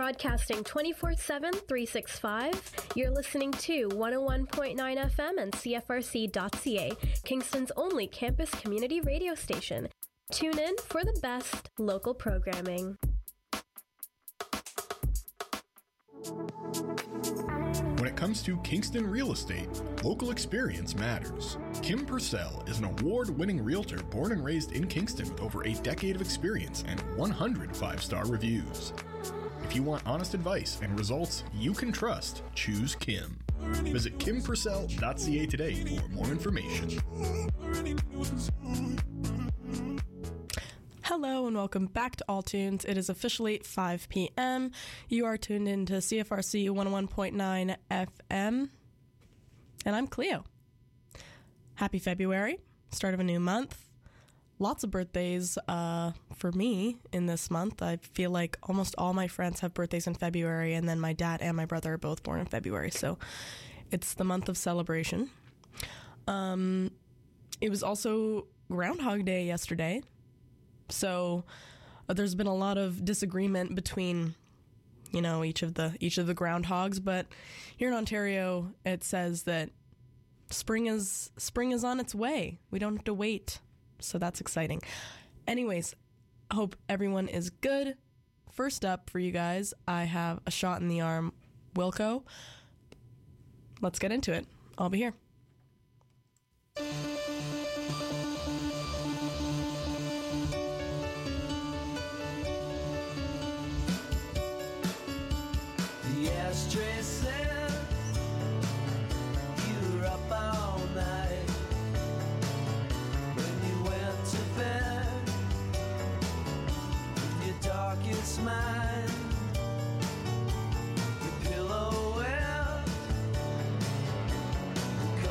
Broadcasting 24/7, 365, you're listening to 101.9 FM and CFRC.ca, Kingston's only campus community radio station. Tune in for the best local programming. When it comes to Kingston real estate, local experience matters. Kim Purcell is an award-winning realtor born and raised in Kingston with over a decade of experience and 100 five-star reviews. If you want honest advice and results you can trust, choose Kim. Visit kimpurcell.ca today for more information. Hello and welcome back to All Tunes. It is officially 5 p.m. You are tuned into CFRC 101.9 FM. And I'm Cleo. Happy February, start of a new month. Lots of birthdays for me in this month. I feel like almost all my friends have birthdays in February, and then my dad and my brother are both born in February. So it's the month of celebration. It was also Groundhog Day yesterday. So there's been a lot of disagreement between, each of the groundhogs. But here in Ontario, it says that spring is on its way. We don't have to wait. So that's exciting. Anyways, I hope everyone is good. First up for you guys, I have A Shot in the Arm, Wilco. Let's get into it. I'll be here. The ashtray says you were up all night when you went to bed with your darkest mind, your pillow wet, the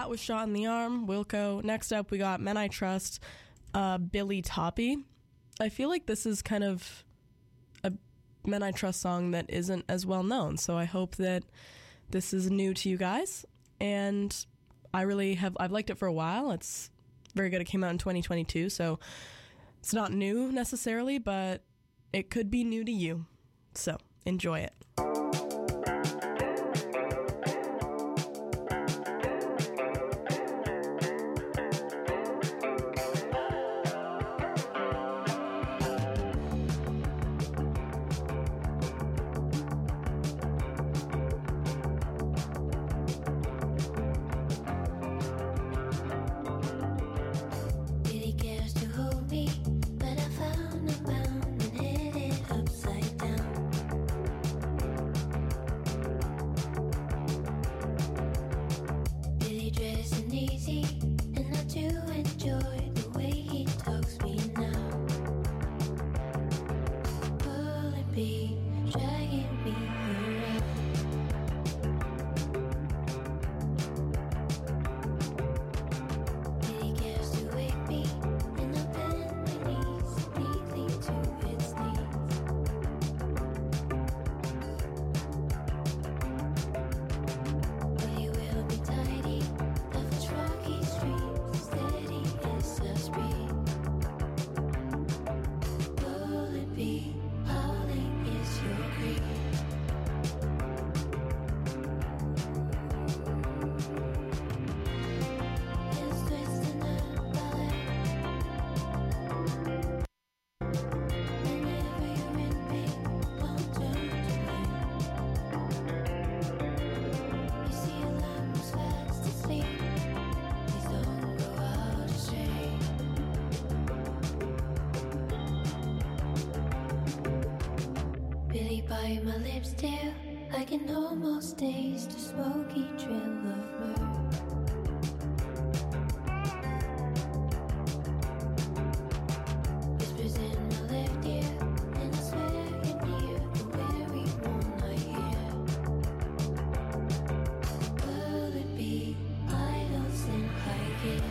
that was Shot in the Arm, Wilco. Next up, we got Men I Trust, Billy Toppy. I feel like this is kind of a Men I Trust song that isn't as well known, so I hope that this is new to you guys. And I've liked it for a while. It's very good. It came out in 2022, so it's not new necessarily, but it could be new to you. So enjoy it. By my lips still, I can almost taste the smoky trail of myrrh. Whispers in my left ear, and I swear I can hear the very one I hear. Will it be idols in high gear?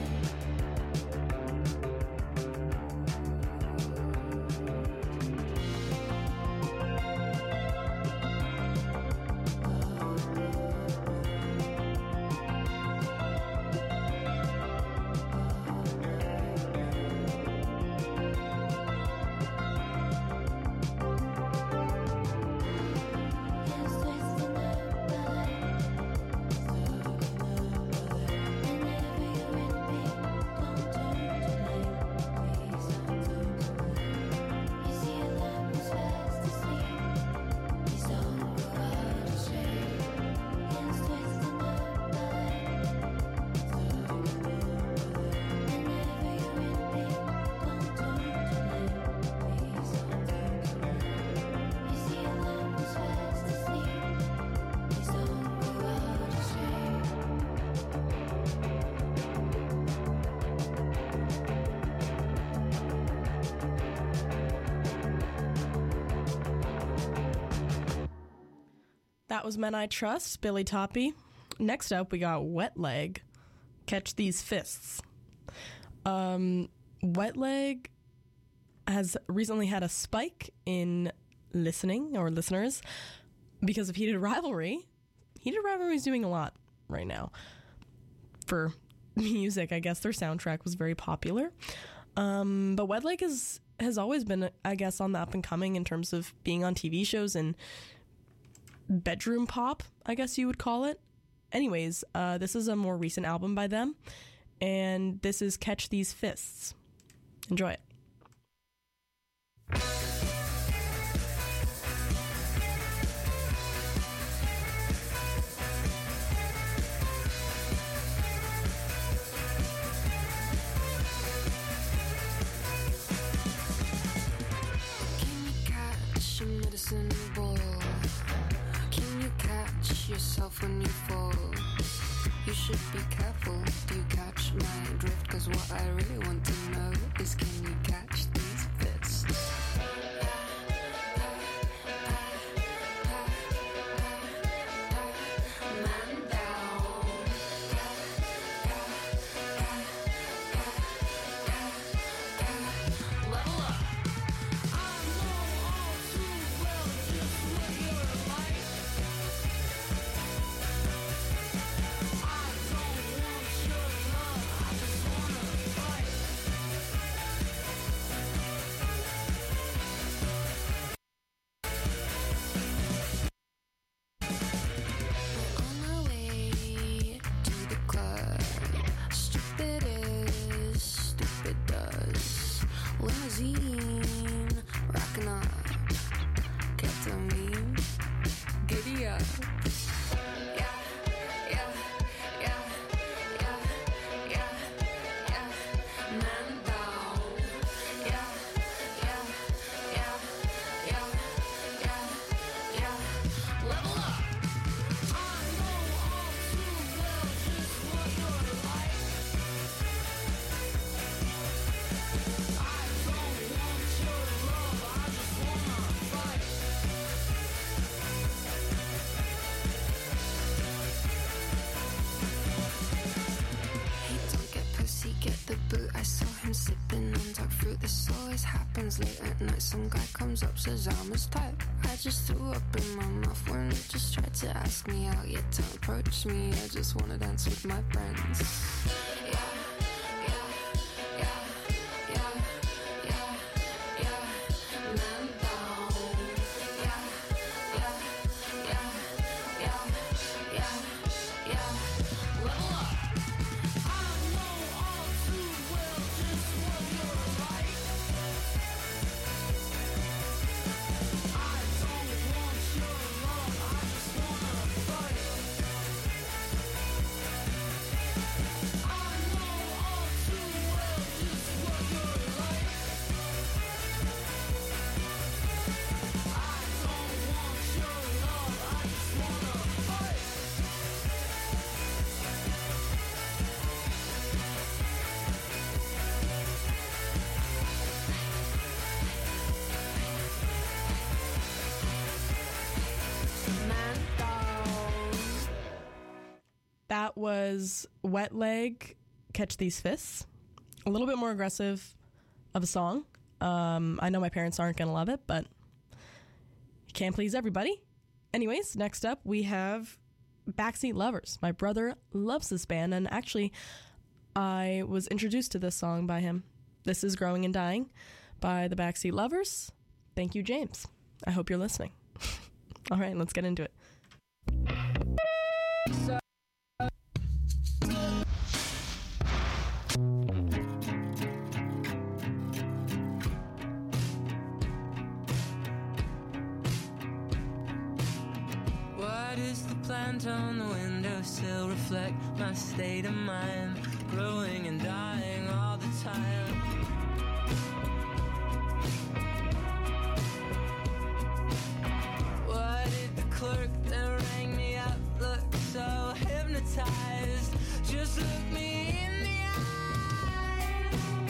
That was Men I Trust, Billy Toppy. Next up, we got Wet Leg, Catch These Fists. Wet Leg has recently had a spike in listening or listeners because of Heated Rivalry. Heated Rivalry is doing a lot right now for music. I guess their soundtrack was very popular. But Wet Leg has always been, I guess, on the up and coming in terms of being on TV shows and bedroom pop, I guess you would call it. Anyways, this is a more recent album by them, and this is Catch These Fists. Enjoy it. Can you catch a medicine ball? Can you catch yourself when you fall? You should be careful. Do you catch my drift? 'Cause what I really want to know is, can you catch these fists? Man down. night, some guy comes up, says I'm his type. I just threw up in my mouth when he just tried to ask me out. Yeah, don't approach me, I just wanna dance with my friends. Yeah. That was Wet Leg, Catch These Fists. A little bit more aggressive of a song. I know my parents aren't going to love it, but you can't please everybody. Anyways, next up we have Backseat Lovers. My brother loves this band, and actually I was introduced to this song by him. This is Growing and Dying by the Backseat Lovers. Thank you, James. I hope you're listening. All right, let's get into it. What is the plant on the windowsill reflect my state of mind? Growing and dying all the time. Why did the clerk that rang me up look so hypnotized? Just look me in the eye.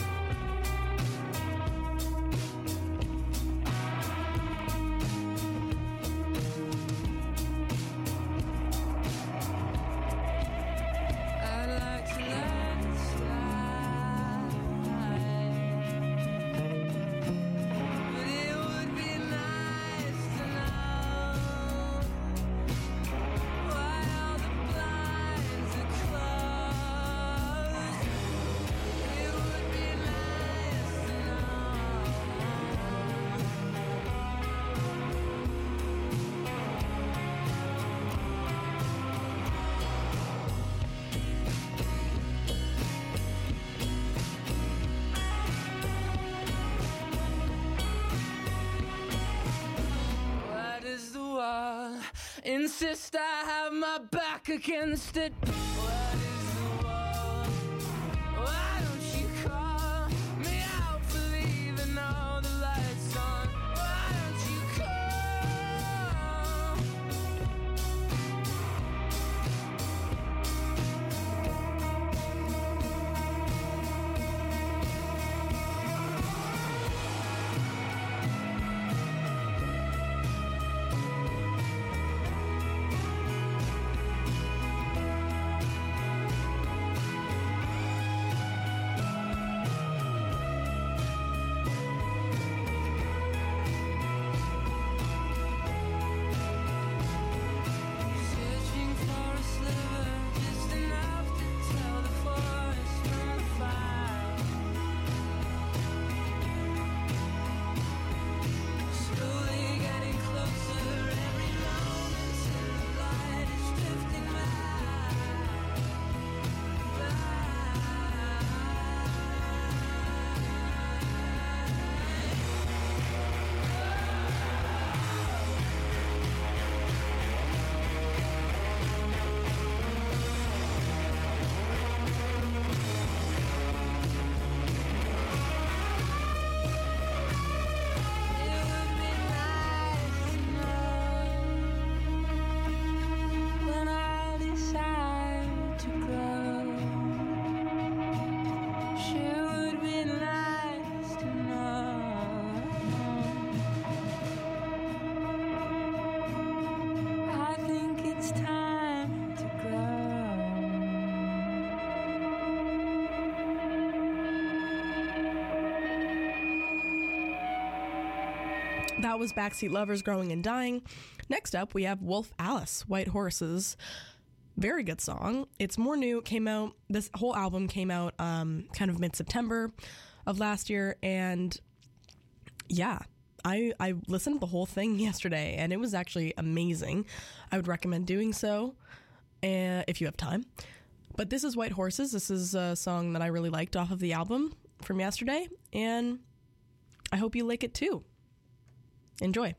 I'd like to let it slide, but it would be nice to know why all the blinds are closed. It would be nice to know. Why does the wall insist I have my back against it? What is the wall? Why don't you call me out for leaving all the lights on? Why don't you call? That was Backseat Lovers, Growing and Dying. Next up, we have Wolf Alice, White Horses. Very good song. It's more new. It came out, this whole album came out kind of mid-September of last year. And yeah, I listened to the whole thing yesterday, and it was actually amazing. I would recommend doing so if you have time. But this is White Horses. This is a song that I really liked off of the album from yesterday, and I hope you like it too. Enjoy.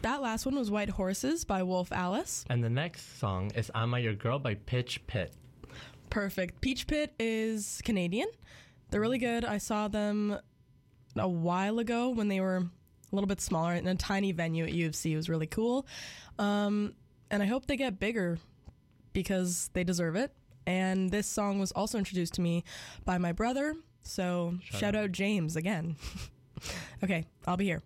That last one was White Horses by Wolf Alice. And the next song is Am I Your Girl by Pitch Pit. Perfect. Peach Pit is Canadian. They're really good. I saw them a while ago when they were a little bit smaller in a tiny venue at U of C. It was really cool. And I hope they get bigger because they deserve it. And this song was also introduced to me by my brother. So shout out James again. Okay, I'll be here.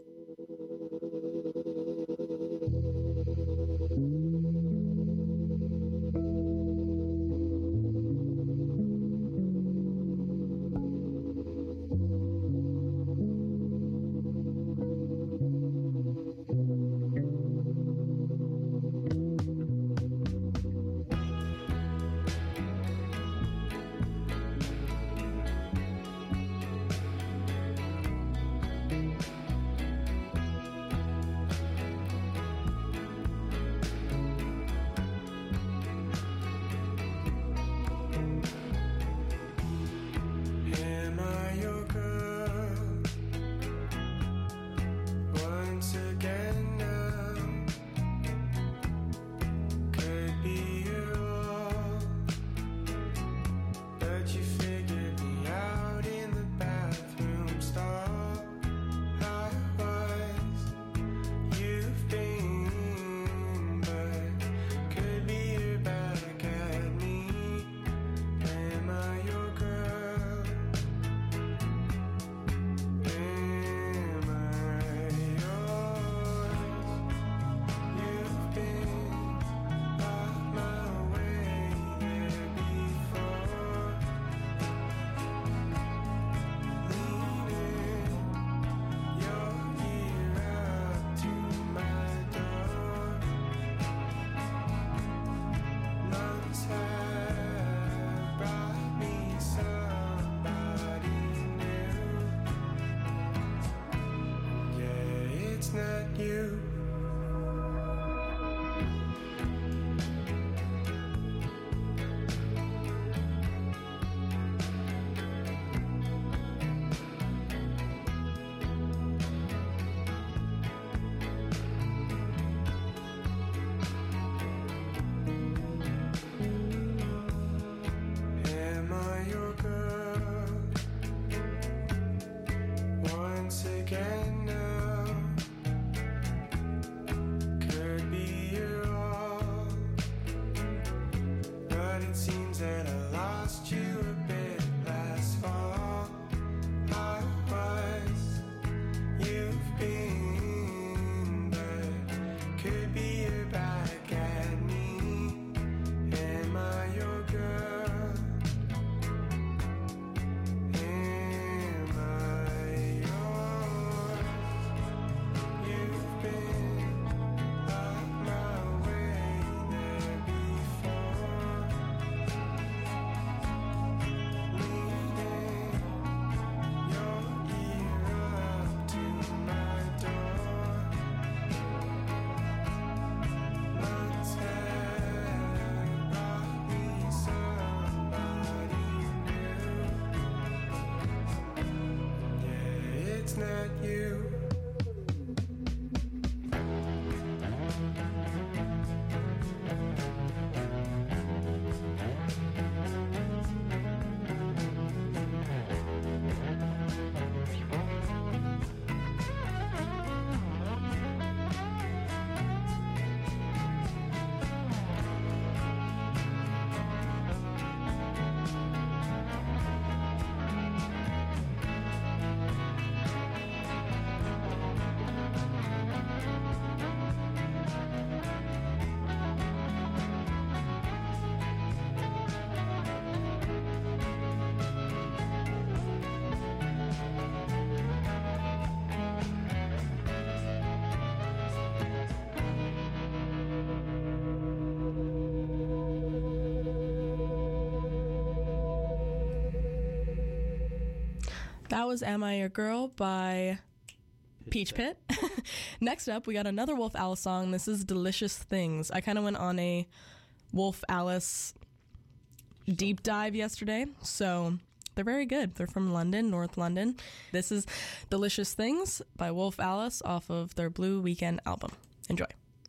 That was Am I Your Girl by Peach Pit. Next up, we got another Wolf Alice song. This is Delicious Things. I kind of went on a Wolf Alice deep dive yesterday, so They're very good. They're from London, North London. This is Delicious Things by Wolf Alice off of their Blue Weekend album. Enjoy.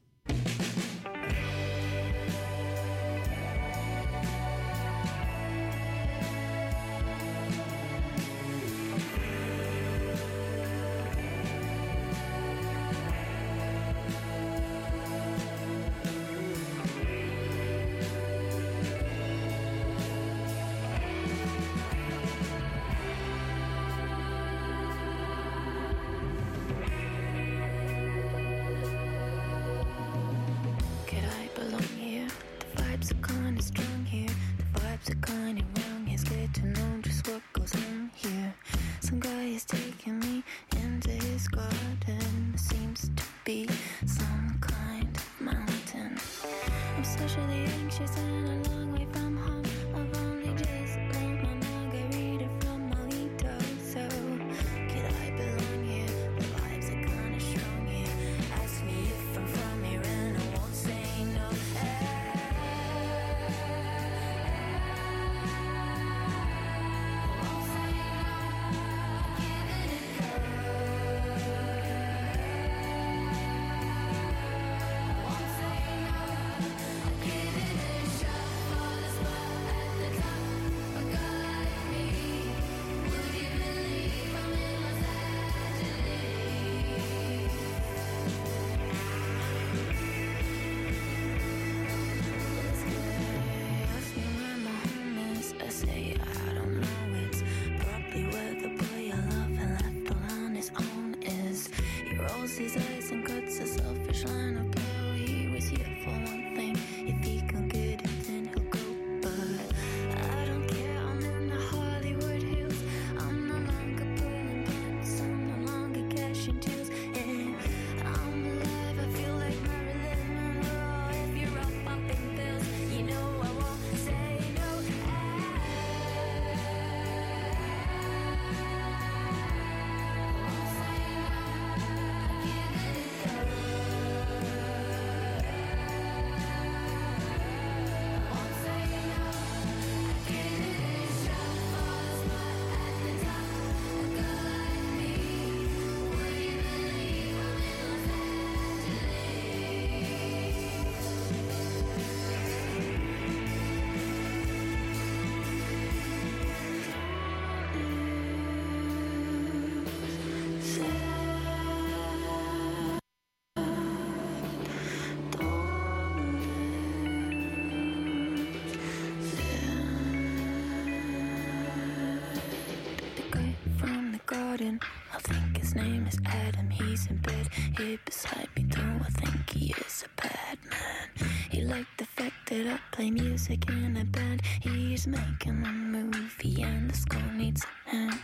I think his name is Adam. He's in bed here beside me, though I think he is a bad man. He liked the fact that I play music in a band. He's making a movie and the score needs a hand.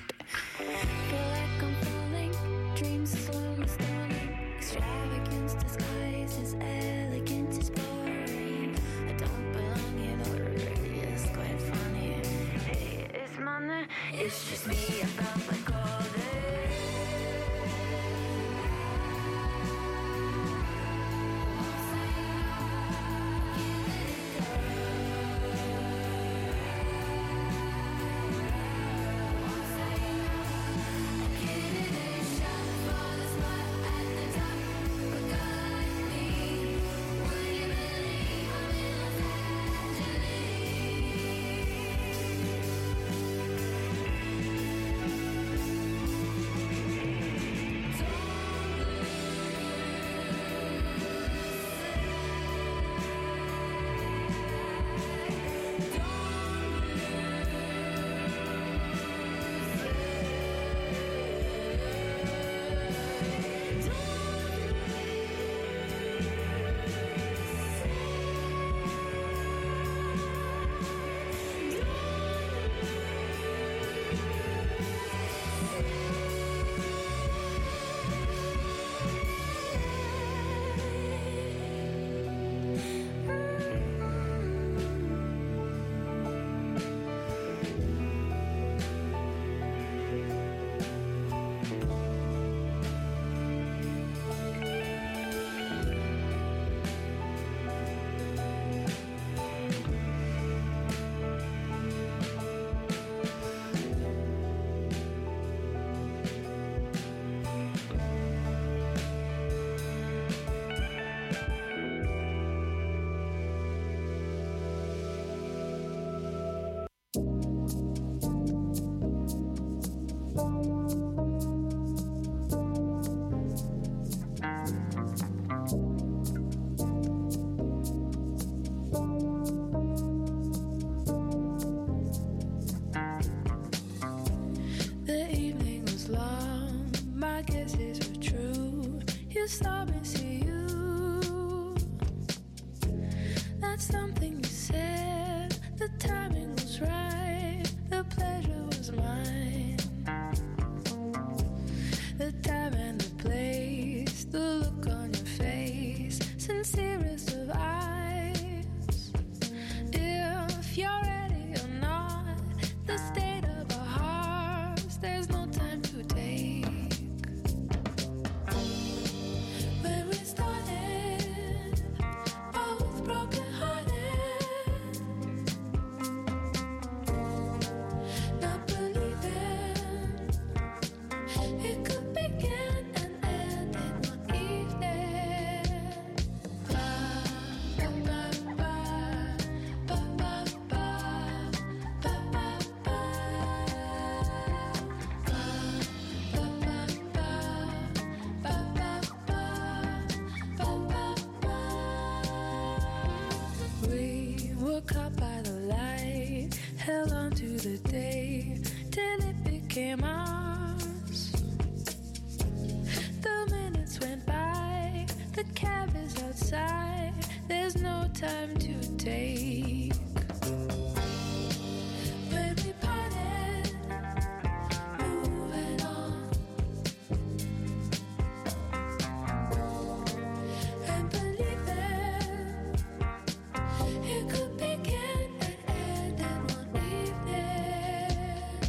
Feel like I'm falling, dreams slowly stalling. Extravagance disguises elegance is boring. I don't belong here, though it really is quite funny. Hey, it's money, it's just me. I felt like all day. cab is outside. There's no time to take. When we parted, moving on. And believing it could begin and end in one evening.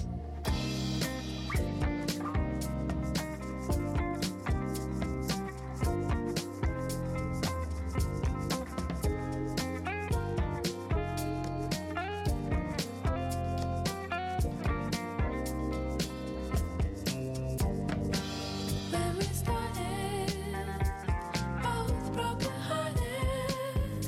When we started, both broken-hearted,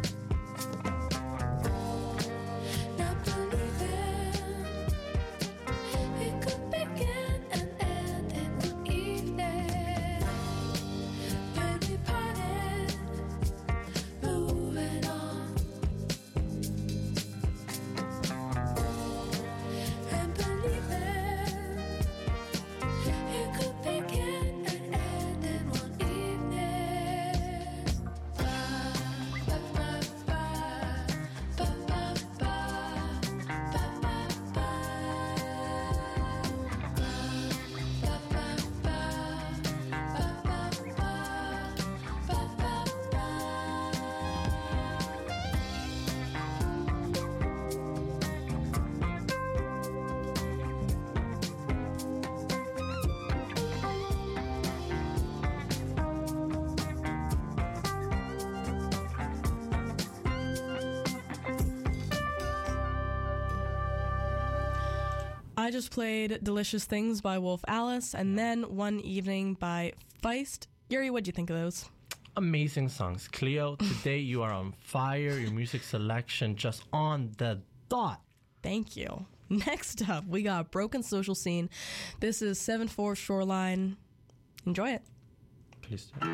not believing it could begin and end in one evening. When we parted, moving on, and believing it could begin and end in one evening. Ba ba ba ba ba ba ba ba ba ba. Ba ba ba ba ba ba I just played Delicious Things by Wolf Alice and then One Evening by Feist. Yuri, what'd you think of those? Amazing songs. Cleo, today you are on fire. Your music selection just on the dot. Thank you. Next up, we got Broken Social Scene. This is 7-4 Shoreline. Enjoy it. Please do.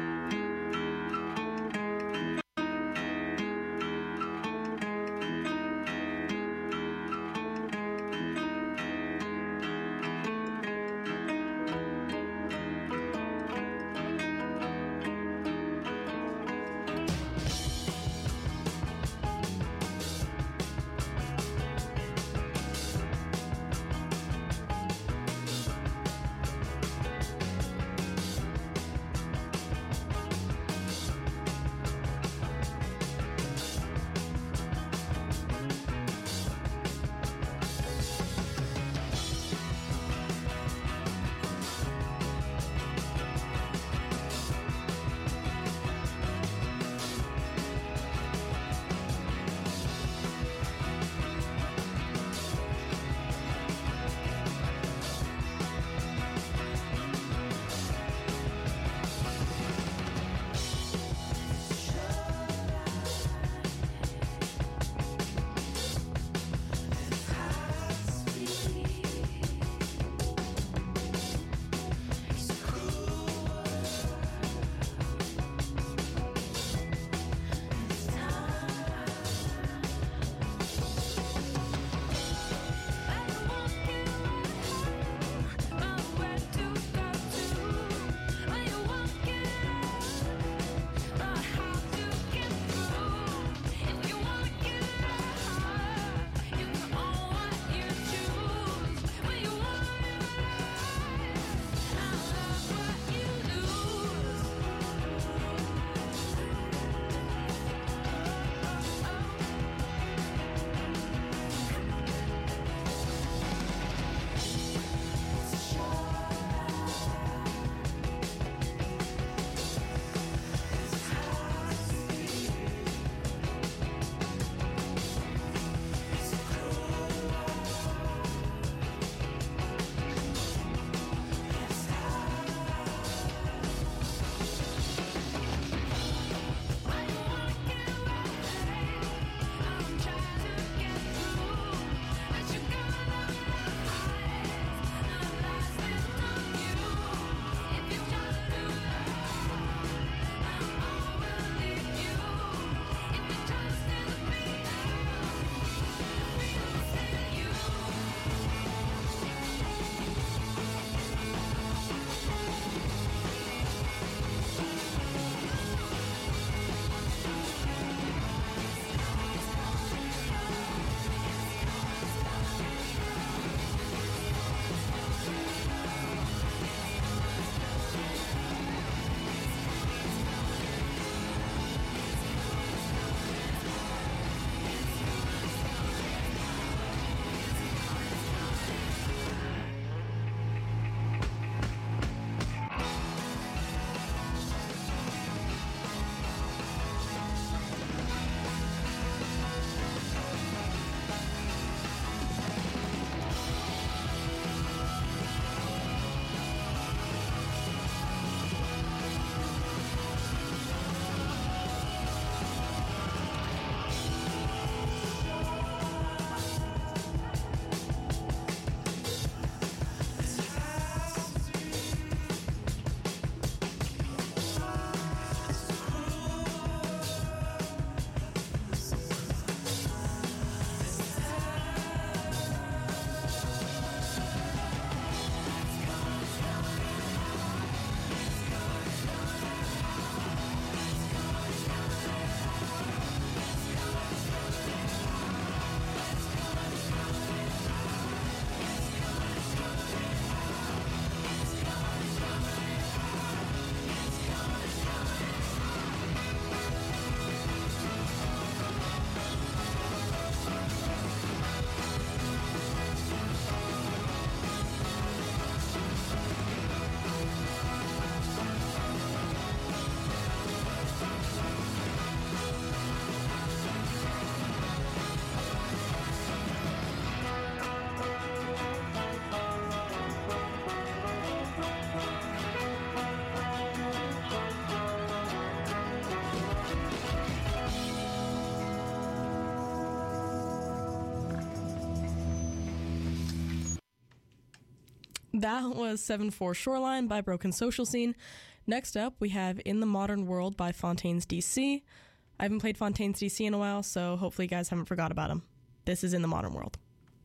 That was 7-4 Shoreline by Broken Social Scene. Next up, we have In the Modern World by Fontaines DC. I haven't played Fontaines DC in a while, so hopefully you guys haven't forgot about them. This is In the Modern World.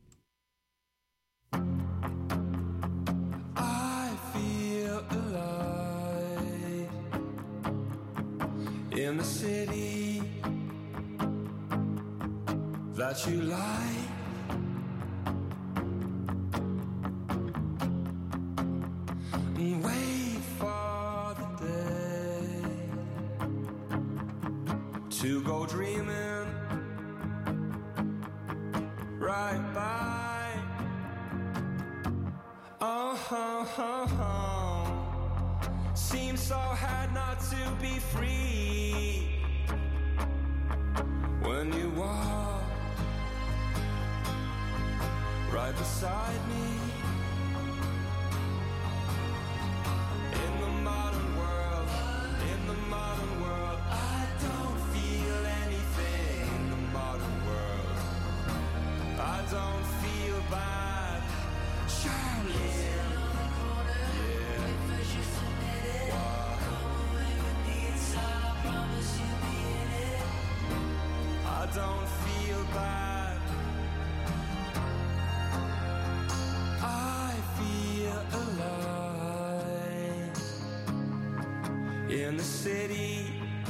I feel alive in the city that you like. And wait for the day to go dreaming right by. Seems so hard not to be free when you walk right beside me. I don't feel bad, Charlie. I don't feel bad. I feel alive in the city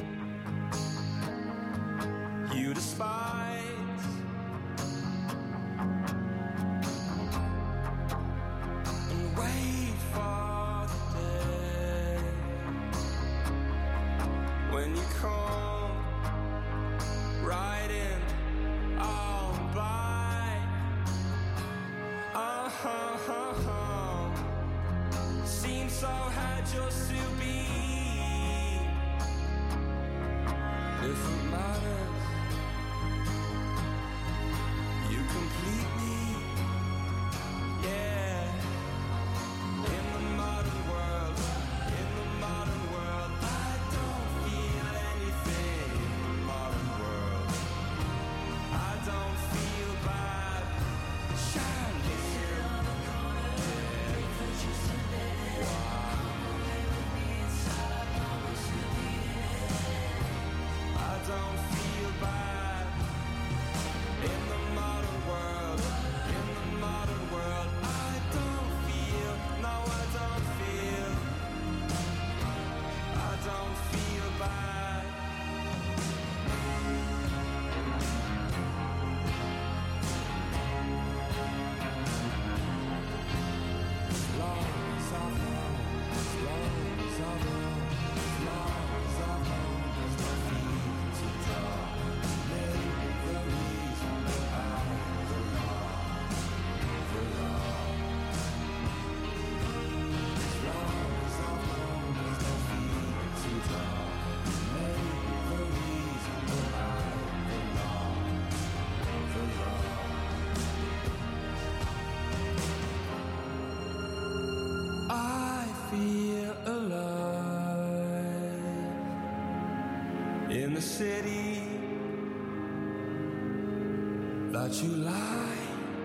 you despise. When you come riding on by, seems so hard just to be. If it matters, you complete me, yeah. In the modern world, in the modern world, I don't feel anything. In the modern world, I don't feel bad. Charlie, I don't feel bad. In the modern world, in the modern world, I don't feel, no, I don't feel. I don't feel bad. As long as I'm home, as long as I'm home, as long as I'm home, there's no need to talk. Maybe the reason that I belong. As long as I'm home, there's no need to talk. Maybe the reason that I belong. I feel alive in the city that you like.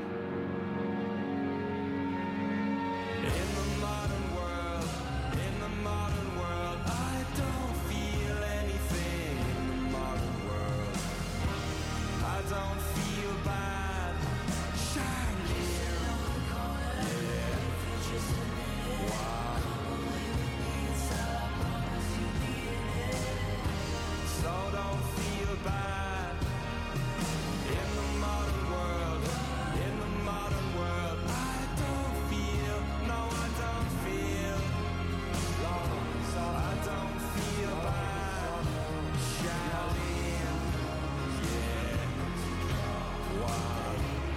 In the modern world, in the modern world, I don't feel anything. In the modern world, I don't feel bad. Charlie, so don't feel bad. In the modern world, in the modern world, I don't feel, no, I don't feel. I don't feel bad. Charlie, yeah. Wow.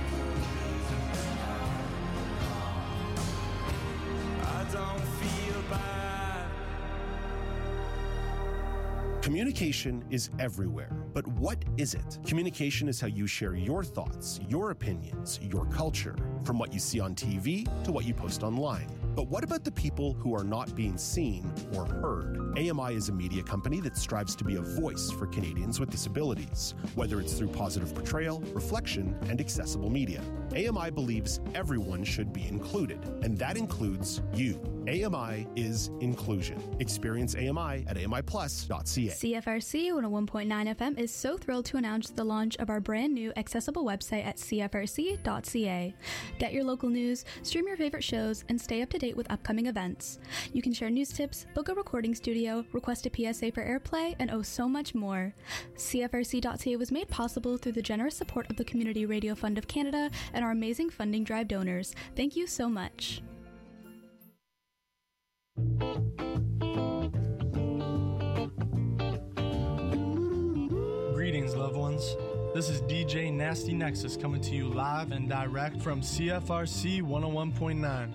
I don't feel bad. Communication is everywhere, but what is it? Communication is how you share your thoughts, your opinions, your culture, from what you see on TV to what you post online. But what about the people who are not being seen or heard? AMI is a media company that strives to be a voice for Canadians with disabilities, whether it's through positive portrayal, reflection, and accessible media. AMI believes everyone should be included, and that includes you. AMI is inclusion. Experience AMI at AMIplus.ca. CFRC 101.9 FM is so thrilled to announce the launch of our brand new accessible website at CFRC.ca. Get your local news, stream your favorite shows, and stay up to date with upcoming events. You can share news tips, book a recording studio, request a PSA for airplay, and so much more. CFRC.ca was made possible through the generous support of the Community Radio Fund of Canada and our amazing funding drive donors. Thank you so much. Greetings, loved ones. This is DJ Nasty Nexus coming to you live and direct from CFRC 101.9.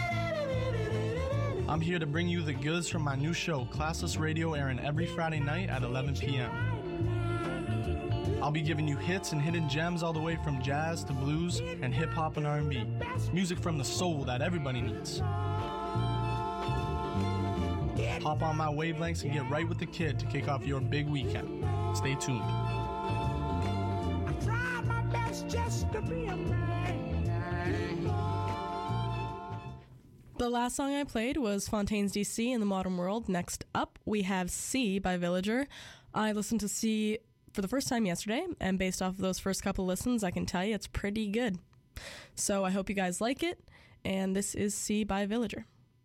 I'm here to bring you the goods from my new show, Classless Radio, airing every Friday night at 11 p.m. I'll be giving you hits and hidden gems all the way from jazz to blues and hip-hop and R&B. Music from the soul that everybody needs. Hop on my wavelengths and get right with the kid to kick off your big weekend. Stay tuned. I tried my best just to be a man. The last song I played was Fontaine's DC in the Modern World. Next up, we have C by Villager. I listened to C for the first time yesterday, and based off of those first couple listens, I can tell you it's pretty good. So I hope you guys like it, and this is C by Villager.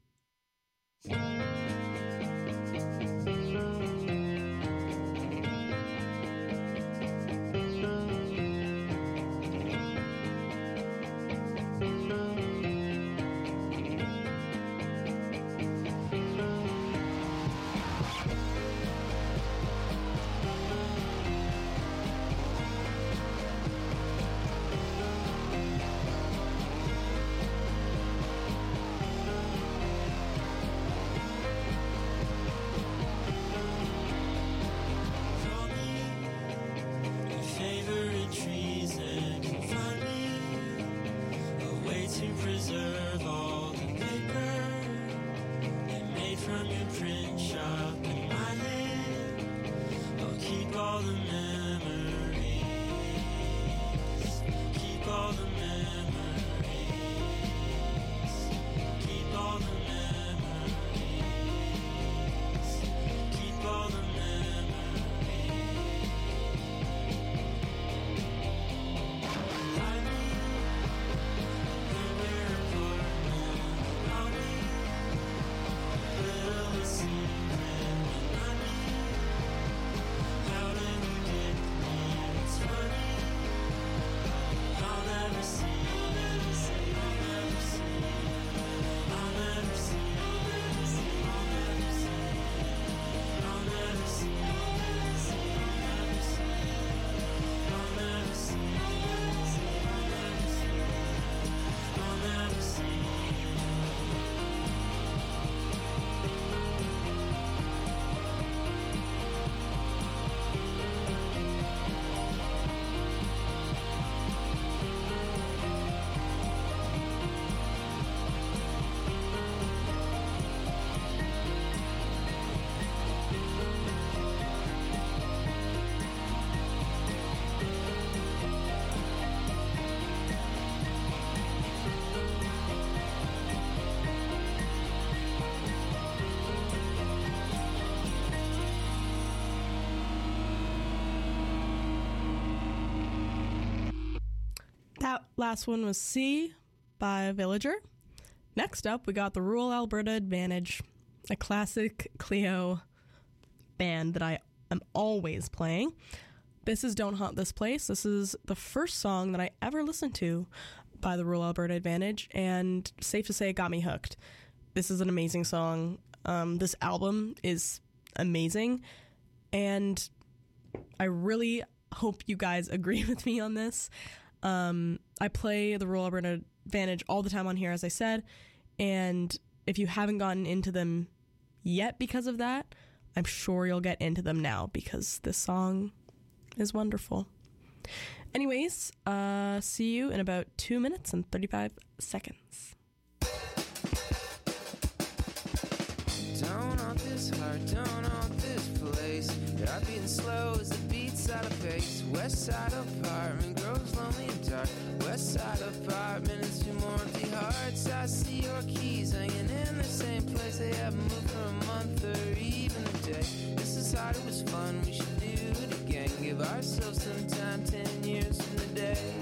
That last one was C by Villager. Next up, we got the Rural Alberta Advantage, a classic Clio band that I am always playing. This is Don't Haunt This Place. This is the first song that I ever listened to by the Rural Alberta Advantage, and safe to say it got me hooked. This is an amazing song. This album is amazing, and I really hope you guys agree with me on this. I play the Rural Alberta Advantage all the time on here, as I said, and if you haven't gotten into them yet because of that, I'm sure you'll get into them now because this song is wonderful. Anyways, see you in about 2 minutes and 35 seconds. want this heart, don't want this place. Yeah, I'm being slow as the beats out of pace. West side apartment grows lonely and dark. West side apartment is two more empty hearts. I see your keys hanging in the same place. They haven't moved for a month or even a day. This is hard, it was fun, we should do it again. Give ourselves some time, 10 years from today.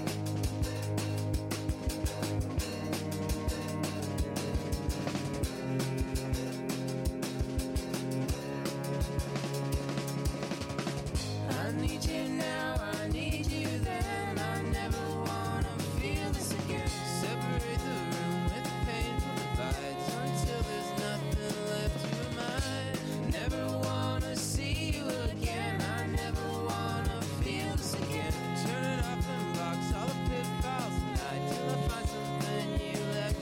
I need you now, I need you then. I never wanna feel this again. Separate the room with the painful divides until there's nothing left to remind. Never wanna see you again. I never wanna feel this again. Turn it off and box all the pitfalls tonight till I find something you left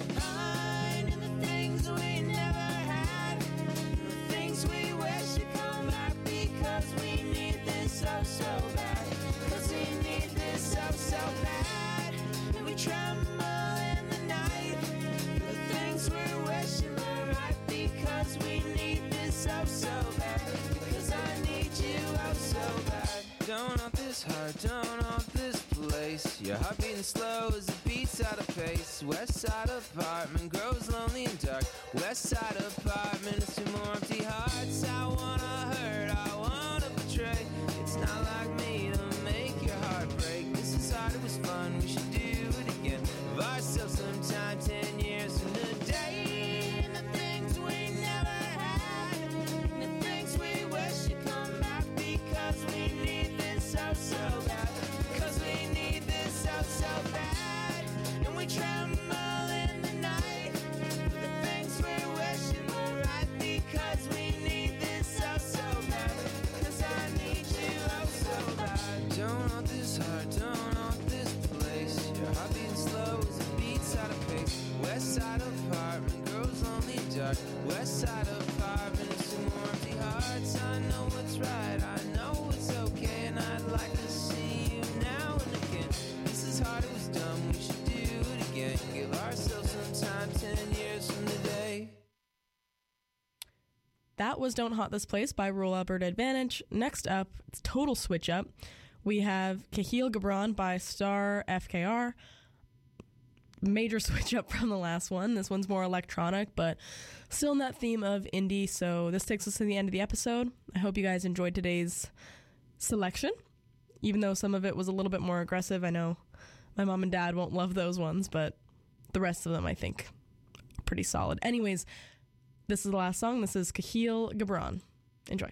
behind. And the things we never had, and the things we wish would come back because we need this so bad. Cause we need this so bad. And we tremble in the night. The things we're wishing were right because we need this so bad. Because I need you so bad. Don't want this heart, don't want this place. Your heart beating slow as it beats out of pace. West side apartment grows lonely and dark. West side apartment is two more empty hearts. I wanna hurt, I wanna betray. It's not like me to make your heart break. This is hard, it was fun, we should do it again. Give ourselves some time, 10 years from today. And the things we never had, and the things we wish would come back because we need this so bad. Because we need this so bad. And we tremble in the night. The things we're wishing were right because we need this so bad. Because I need you so bad. Don't want this heart, don't want this place. Your heart beating slow as it beats out of pace. West side apartment grows lonely and dark. West side apartment is two more empty hearts. I know what's right, I know it's okay, and I'd like to see you now and again. This is hard, it was dumb, we should do it again. Give ourselves some time, 10 years from today. That was Don't Haunt This Place by Rural Alberta Advantage. Next up, it's total switch up. We have Kahil Gibran by Star FKR. Major switch up from the last one. This one's more electronic, but still in that theme of indie. So this takes us to the end of the episode. I hope you guys enjoyed today's selection, even though some of it was a little bit more aggressive. I know my mom and dad won't love those ones, but the rest of them, I think, are pretty solid. Anyways, this is the last song. This is Kahil Gibran. Enjoy.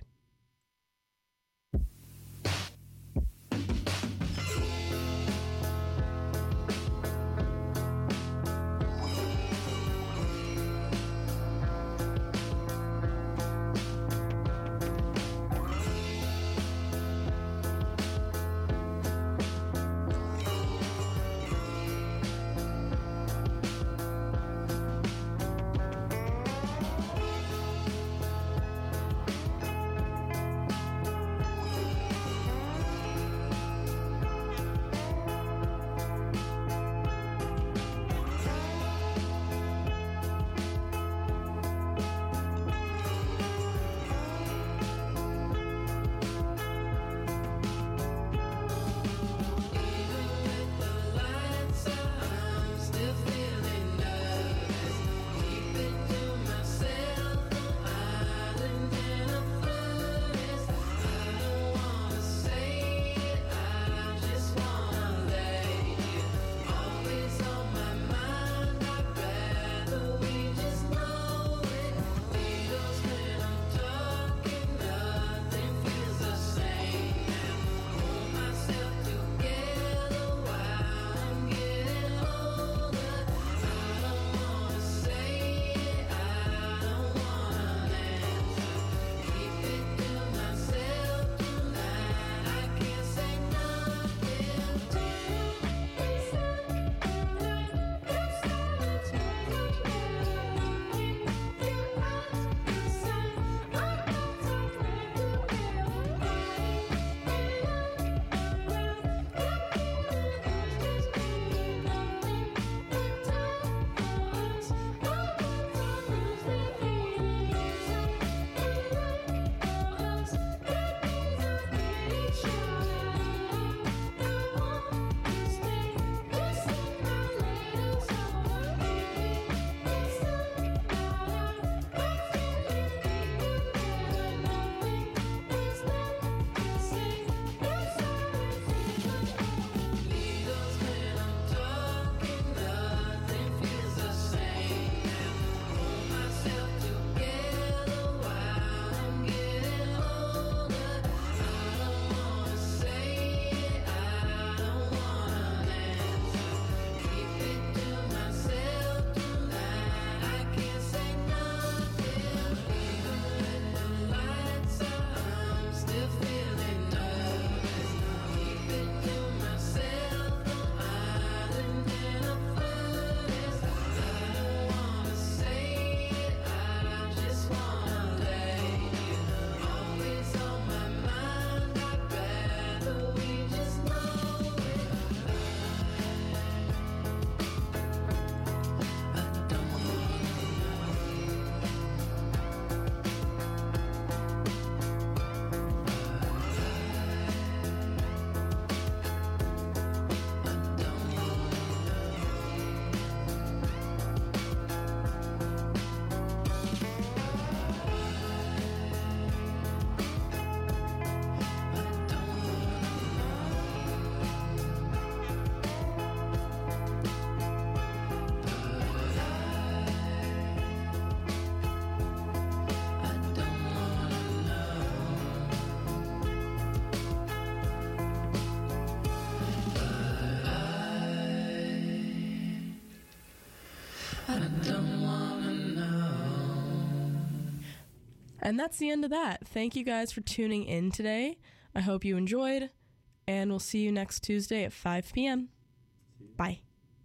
And that's the end of that. Thank you guys for tuning in today. I hope you enjoyed, and we'll see you next Tuesday at 5 p.m. Bye.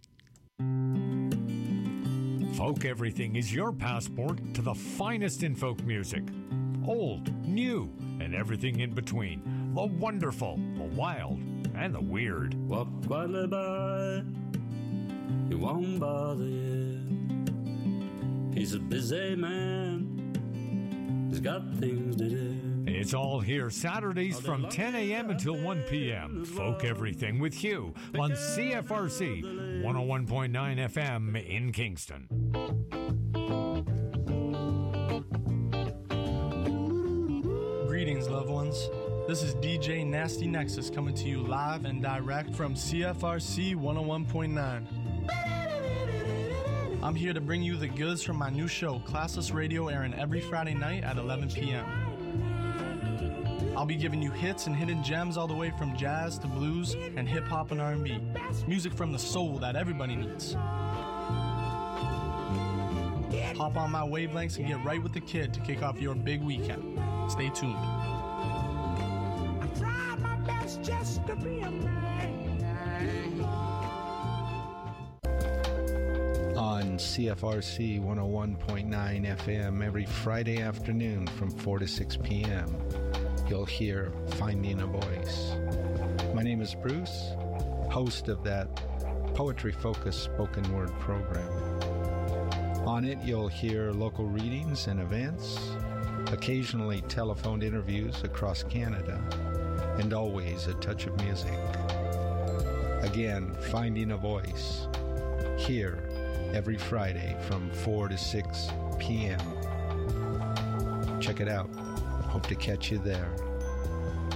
Folk Everything is your passport to the finest in folk music. Old, new, and everything in between. The wonderful, the wild, and the weird. Walk quietly by, he won't bother you. He's a busy man, he's got things to do. It's all here Saturdays from 10 a.m. until 1 p.m. Folk Everything with Hugh on CFRC 101.9 FM in Kingston. Greetings, loved ones. This is DJ Nasty Nexus coming to you live and direct from CFRC 101.9. I'm here to bring you the goods from my new show, Classless Radio, airing every Friday night at 11 p.m. I'll be giving you hits and hidden gems all the way from jazz to blues and hip-hop and R&B. Music from the soul that everybody needs. Hop on my wavelengths and get right with the kid to kick off your big weekend. Stay tuned. I tried my best just to be a man. On CFRC 101.9 FM every Friday afternoon from 4 to 6 p.m. You'll hear Finding a Voice. My name is Bruce, host of that poetry-focused spoken word program. On it, you'll hear local readings and events, occasionally telephoned interviews across Canada, and always a touch of music. Again, Finding a Voice, here every Friday from 4 to 6 p.m. Check it out. Hope to catch you there.